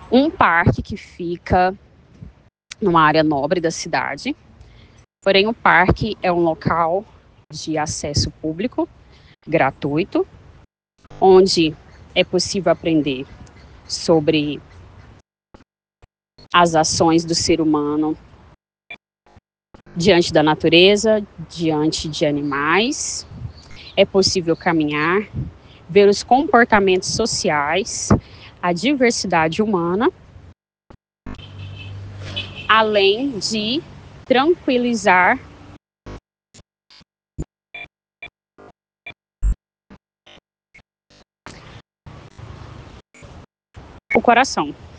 um parque que fica numa área nobre da cidade. Porém, o parque é um local de acesso público, gratuito, onde é possível aprender sobre as ações do ser humano diante da natureza, diante de animais. É possível caminhar, ver os comportamentos sociais, a diversidade humana, além de tranquilizar o coração.